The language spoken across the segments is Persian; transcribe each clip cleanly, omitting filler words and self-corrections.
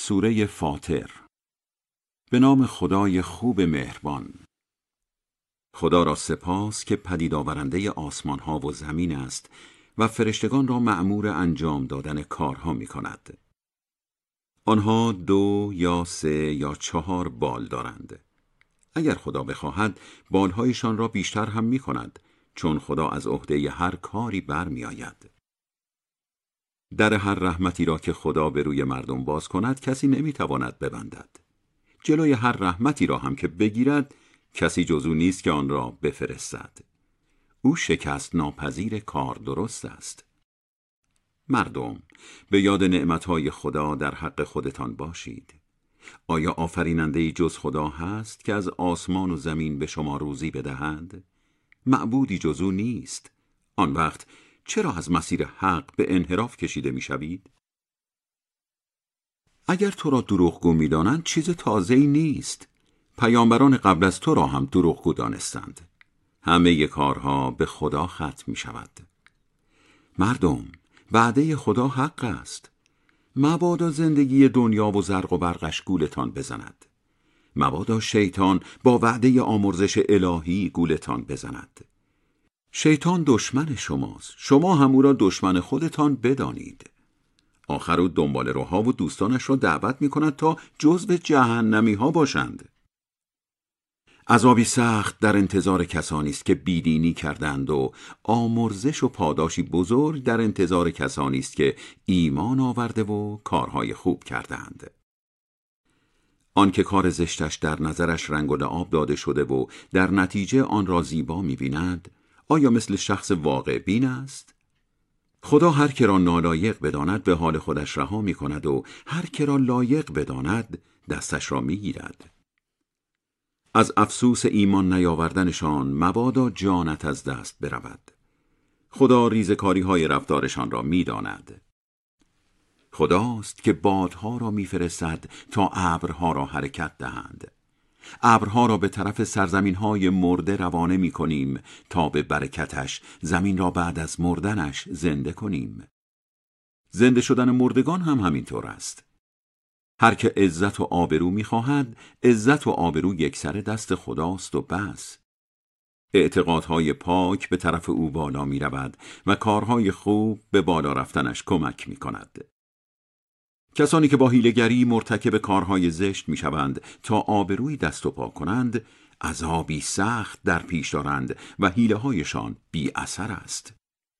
سوره فاطر. به نام خدای خوب مهربان. خدا را سپاس که پدید آورنده آسمان ها و زمین است و فرشتگان را مأمور انجام دادن کارها می کند. آنها 2 یا 3 یا 4 بال دارند. اگر خدا بخواهد بالهایشان را بیشتر هم می کند، چون خدا از عهده هر کاری برمی آید. در هر رحمتی را که خدا به روی مردم باز کند کسی نمی تواند ببندد. جلوی هر رحمتی را هم که بگیرد کسی جز او نیست که آن را بفرستد. او شکست ناپذیر کار درست است. مردم، به یاد نعمتهای خدا در حق خودتان باشید. آیا آفریننده‌ای جز خدا هست که از آسمان و زمین به شما روزی بدهد؟ معبودی جز او نیست. آن وقت چرا از مسیر حق به انحراف کشیده می‌شوید؟ اگر تو را دروغگو می‌دانند چیز تازه‌ای نیست. پیامبران قبل از تو را هم دروغگو دانستند. همه کارها به خدا ختم می‌شود. مردم، وعده خدا حق است. مبادا زندگی دنیا و زرق و برقش گولتان بزند. مبادا شیطان با وعده آمرزش الهی گولتان بزند. شیطان دشمن شماست. شما هم او را دشمن خودتان بدانید. آخر او دنبال روها و دوستانش را دعوت می کند تا جزو جهنمی ها باشند. عذابی سخت در انتظار کسانی است که بیدینی کردند و آمرزش و پاداشی بزرگ در انتظار کسانی است که ایمان آورده و کارهای خوب کردند. آن که کار زشتش در نظرش رنگ و لعاب داده شده و در نتیجه آن را زیبا می بیند، آیا مثل شخص واقع بین است؟ خدا هر که را نالایق بداند به حال خودش رها می کند و هر که را لایق بداند دستش را می گیرد. از افسوس ایمان نیاوردنشان مبادا جانت از دست برود. خدا ریزکاری های رفتارشان را می داند. خداست که بادها را می فرستد تا ابرها را حرکت دهند. ابرها را به طرف سرزمین‌های مرده روانه می‌کنیم تا به برکتش زمین را بعد از مردنش زنده کنیم. زنده شدن مردگان هم همینطور است. هر که عزت و آبرو می‌خواهد، عزت و آبرو یکسره دست خداست و بس. اعتقادهای پاک به طرف او بالا می‌رود و کارهای خوب به بالا رفتنش کمک می‌کند. کسانی که با حیله‌گری مرتکب کارهای زشت می‌شوند تا آبروی دست و پا کنند، عذابی سخت در پیش دارند و حیله‌هایشان بی اثر است.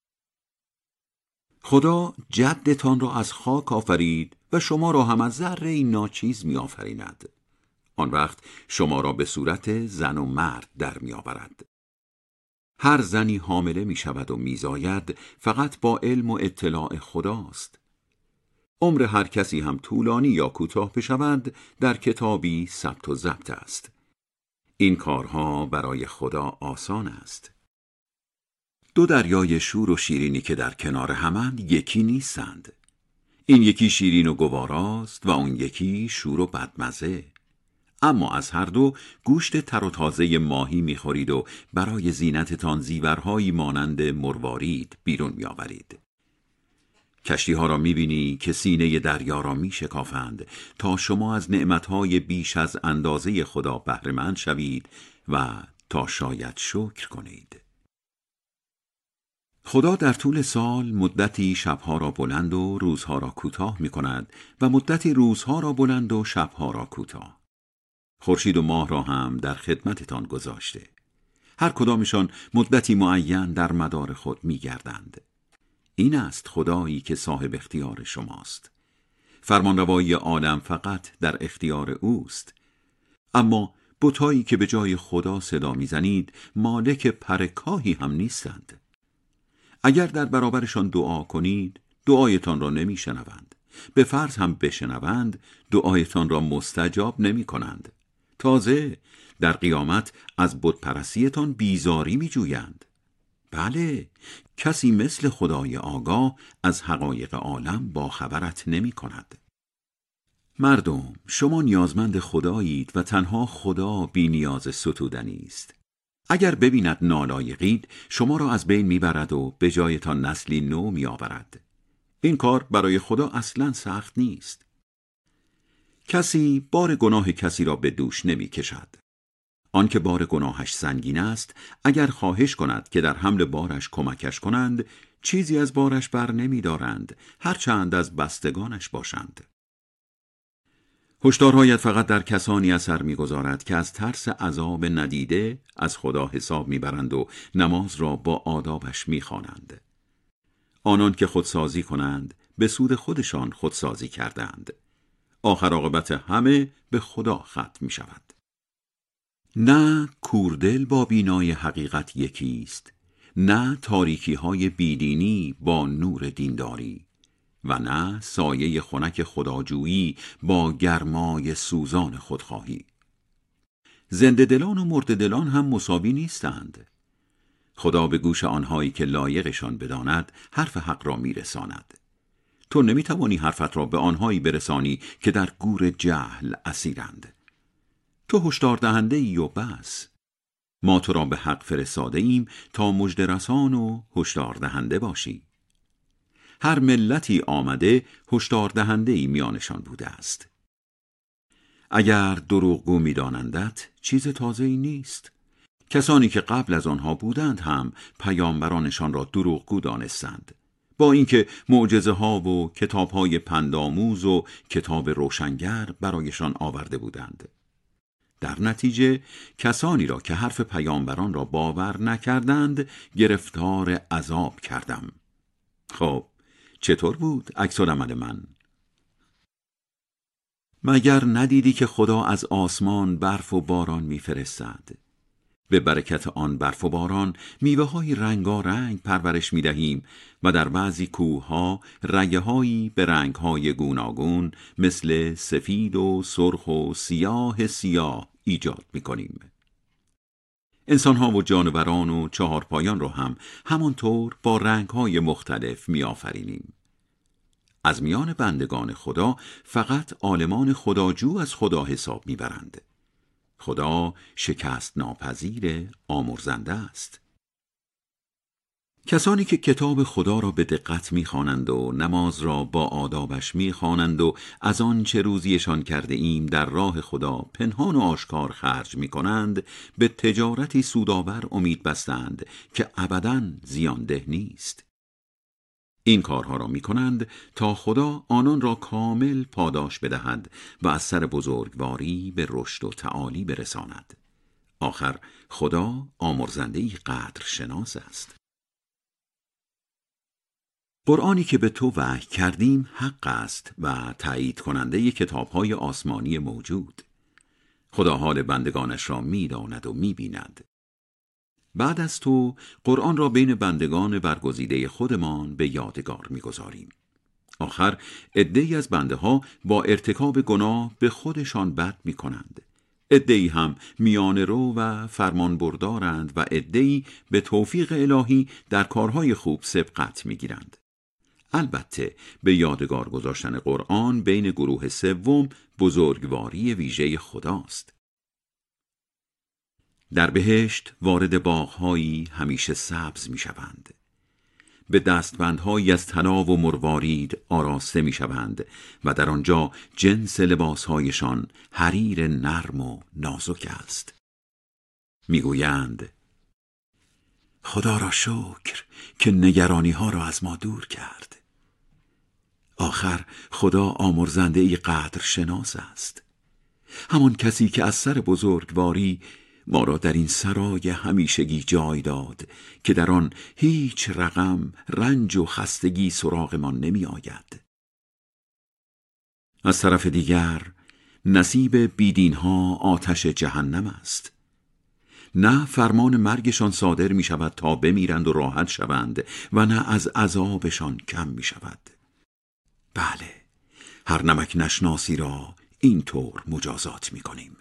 خدا جدتان را از خاک آفرید و شما را هم از ذره‌ای ناچیز می‌آفریند. آن وقت شما را به صورت زن و مرد در می‌آورد. هر زنی حامله می‌شود و می‌زاید فقط با علم و اطلاع خداست. عمر هر کسی هم طولانی یا کوتاه بشود در کتابی ثبت و ضبط است. این کارها برای خدا آسان است. 2 دریای شور و شیرینی که در کنار همند یکی نیستند. این یکی شیرین و گواراست و اون یکی شور و بدمزه. اما از هر دو گوشت تر و تازه ماهی می‌خورید و برای زینتتان زیورهایی مانند مروارید بیرون می‌آورید. کشتی‌ها را می‌بینی که سینه دریا را می‌شکافند تا شما از نعمت‌های بیش از اندازه خدا بهره‌مند شوید و تا شاید شکر کنید. خدا در طول سال مدتی شب‌ها را بلند و روزها را کوتاه می‌کند و مدتی روزها را بلند و شب‌ها را کوتاه. خورشید و ماه را هم در خدمتتان گذاشته. هر کدامشان مدتی معین در مدار خود می‌گردند. این است خدایی که صاحب اختیار شماست. فرمانروایی عالم فقط در اختیار اوست. اما بتایی که به جای خدا صدا میزنید مالک پرکاهی هم نیستند. اگر در برابرشان دعا کنید دعایتان را نمیشنوند. به فرض هم بشنوند دعایتان را مستجاب نمی کنند. تازه در قیامت از بتپرستیتان بیزاری می جویند. بله، کسی مثل خدای آگاه از حقایق عالم با خبرت نمی کند. مردم، شما نیازمند خدایید و تنها خدا بی نیاز ستودنی است. اگر ببیند نالایقید شما را از بین میبرد و به جایتان نسلی نو می آورد. این کار برای خدا اصلاً سخت نیست. کسی بار گناه کسی را به دوش نمی کشد. آن که بار گناهش سنگین است، اگر خواهش کند که در حمل بارش کمکش کنند، چیزی از بارش بر نمی دارند، هرچند از بستگانش باشند. هشدارهایت فقط در کسانی اثر می‌گذارد که از ترس عذاب ندیده از خدا حساب می‌برند و نماز را با آدابش می‌خوانند. آنان که خودسازی کنند به سود خودشان خودسازی کردند. آخر عاقبت همه به خدا ختم می‌شود. نه کوردل با بینای حقیقت یکیست، نه تاریکی‌های بیدینی با نور دینداری، و نه سایه خنک خداجویی با گرمای سوزان خودخواهی. زنده دلان و مرده دلان هم مساوی نیستند. خدا به گوش آنهایی که لایقشان بداند حرف حق را میرساند. تو نمیتوانی حرفت را به آنهایی برسانی که در گور جهل اسیرند. تو هشدار دهنده ای و بس. ما تو را به حق فرستاده ایم تا مژده رسان و هشدار دهنده باشی. هر ملتی آمده هشدار دهنده‌ای میانشان بوده است. اگر دروغگو می‌دانندت چیز تازه‌ای نیست. کسانی که قبل از آنها بودند هم پیامبرانشان را دروغگو دانستند، با اینکه معجزه‌ها و کتاب‌های پندآموز و کتاب روشنگر برایشان آورده بودند. در نتیجه کسانی را که حرف پیامبران را باور نکردند گرفتار عذاب کردم. خب چطور بود عکس‌العمل من؟ مگر ندیدی که خدا از آسمان برف و باران می‌فرستد؟ به برکت آن برف و باران میوه‌های رنگارنگ پرورش می‌دهیم و در بعضی کوه‌ها رگه‌هایی به رنگ‌های گوناگون مثل سفید و سرخ و سیاه ایجاد می‌کنیم. انسان‌ها و جانوران و چهارپایان را هم همانطور با رنگ‌های مختلف می‌آفرینیم. از میان بندگان خدا فقط عالمان خداجو از خدا حساب می‌برند. خدا شکست ناپذیر آمرزنده است. کسانی که کتاب خدا را به دقت می‌خوانند و نماز را با آدابش می‌خوانند و از آن چه روزیشان کرده ایم در راه خدا پنهان و آشکار خرج می‌کنند، به تجارتی سودآور امید بستند که ابداً زیانده نیست. این کارها را می‌کنند تا خدا آنان را کامل پاداش بدهد و از سر بزرگواری به رشد و تعالی برساند. آخر خدا آمرزنده‌ای قدرشناس است. قرآنی که به تو وحی کردیم حق است و تایید کننده کتاب‌های آسمانی موجود. خدا حال بندگانش را می‌داند و می‌بیند. بعد از تو قرآن را بین بندگان برگزیده خودمان به یادگار می‌گذاریم. آخر عده‌ای از بنده ها با ارتکاب گناه به خودشان بد می‌کنند. عده‌ای هم میانه رو و فرمان بردارند و عده‌ای به توفیق الهی در کارهای خوب سبقت می‌گیرند. البته به یادگار گذاشتن قرآن بین گروه سوم بزرگواری ویژه خداست. در بهشت وارد باغ‌هایی همیشه سبز می‌شوند. به دستبندهایی از طلا و مروارید آراسته می‌شوند و در آنجا جنس لباس‌هایشان حریر نرم و نازک است. می‌گویند خدا را شکر که نگرانی‌ها را از ما دور کرد. آخر خدا آمرزنده‌ای قدرشناس است. همان کسی که از سر بزرگواری ما را در این سرای همیشگی جای داد که در آن هیچ رقم رنج و خستگی سراغمان نمی آید. از طرف دیگر نصیب بیدینها آتش جهنم است. نه فرمان مرگشان صادر می شود تا بمیرند و راحت شوند و نه از عذابشان کم می شود. بله، هر نمک نشناسی را اینطور مجازات می کنیم.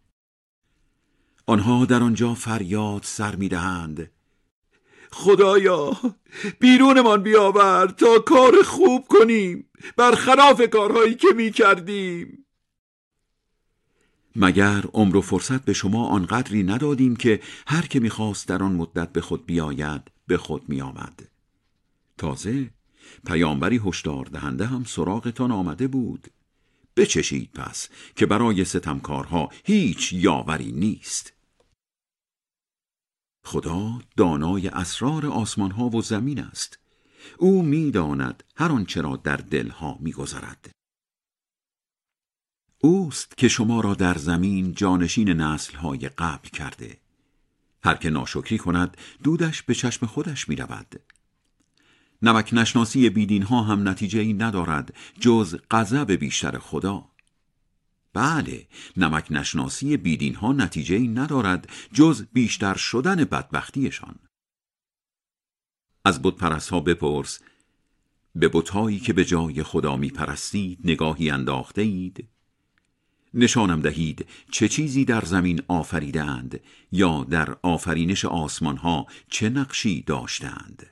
آنها در آنجا فریاد سر می دهند خدایا بیرونمان بیاور تا کار خوب کنیم برخلاف کارهایی که می کردیم. مگر عمر و فرصت به شما آنقدری ندادیم که هر که می‌خواست در آن مدت به خود بیاید به خود می آمد. تازه پیامبری هشدار دهنده هم سراغتان آمده بود. بچشید پس که برای ستمکارها هیچ یاوری نیست. خدا دانای اسرار آسمانها و زمین است. او می‌داند هر آنچه را در دلها می‌گذرد. اوست که شما را در زمین جانشین نسل‌های قبل کرده. هر که ناشکری کند دودش به چشم خودش می‌رود. نمک نشناسی بیدین‌ها هم نتیجه‌ای ندارد جز غضب بیشتر خدا. بله، نمک نشناسی بیدین‌ها نتیجه‌ای ندارد جز بیشتر شدن بدبختیشان. از بت‌پرست‌ها بپرس: به بت‌هایی که به جای خدا می‌پرستید نگاهی انداخته اید؟ نشانم دهید چه چیزی در زمین آفریدند یا در آفرینش آسمان‌ها چه نقشی داشتند؟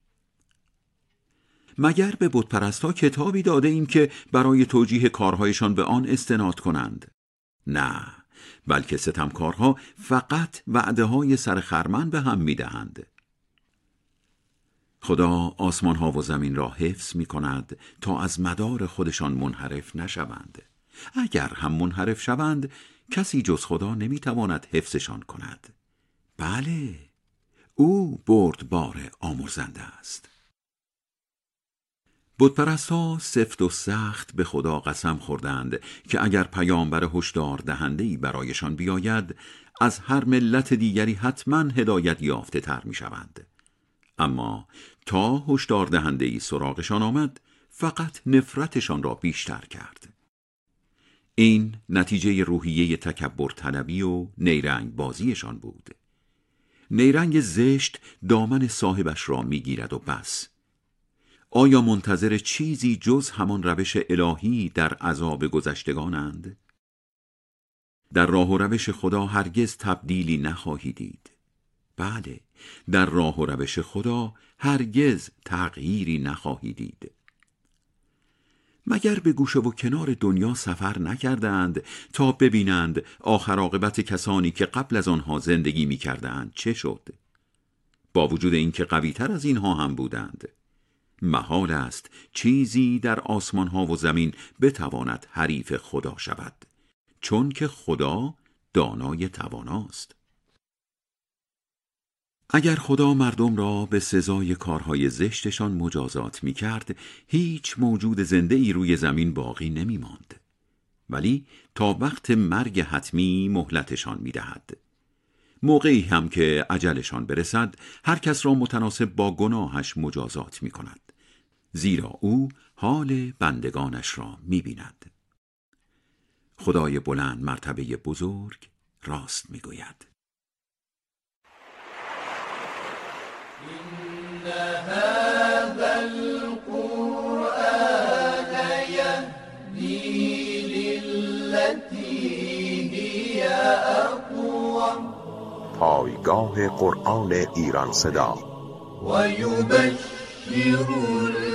مگر به بت‌پرست‌ها کتابی داده ایم که برای توجیه کارهایشان به آن استناد کنند؟ نه، بلکه ستمکارها فقط وعده‌های سر خرمن به هم می‌دهند. خدا آسمان‌ها و زمین را حفظ می‌کند تا از مدار خودشان منحرف نشوند. اگر هم منحرف شوند کسی جز خدا نمی‌تواند حفظشان کند. بله، او بردبار آمرزنده است. بت‌پرست‌ها سفت و سخت به خدا قسم خوردند که اگر پیامبر هشدار دهنده‌ای برایشان بیاید از هر ملت دیگری حتما هدایت یافته تر می‌شوند. اما تا هشدار دهنده‌ای سراغشان آمد فقط نفرتشان را بیشتر کرد. این نتیجه روحیه تکبر طلبی و نیرنگ بازیشان بود. نیرنگ زشت دامن صاحبش را می‌گیرد و بس. آیا منتظر چیزی جز همان روش الهی در عذاب گذشتگانند؟ در راه و روش خدا هرگز تبدیلی نخواهی دید. بله، در راه و روش خدا هرگز تغییری نخواهی دید. مگر به گوشه و کنار دنیا سفر نکردند تا ببینند آخر عاقبت کسانی که قبل از آنها زندگی می کردند چه شد؟ با وجود اینکه قوی‌تر از اینها هم بودند. محال است چیزی در آسمان ها و زمین بتواند حریف خدا شود، چون که خدا دانای تواناست. اگر خدا مردم را به سزای کارهای زشتشان مجازات می کرد، هیچ موجود زنده ای روی زمین باقی نمی ماند. ولی تا وقت مرگ حتمی مهلتشان می دهد. موقعی هم که اجلشان برسد هر کس را متناسب با گناهش مجازات می کند، زیرا او حال بندگانش را می بیند. خدای بلند مرتبه بزرگ راست می گوید. إن هذا القرآن يهدي للتي هي أقوم. پایگاه قرآن ایران صدا. و یبشر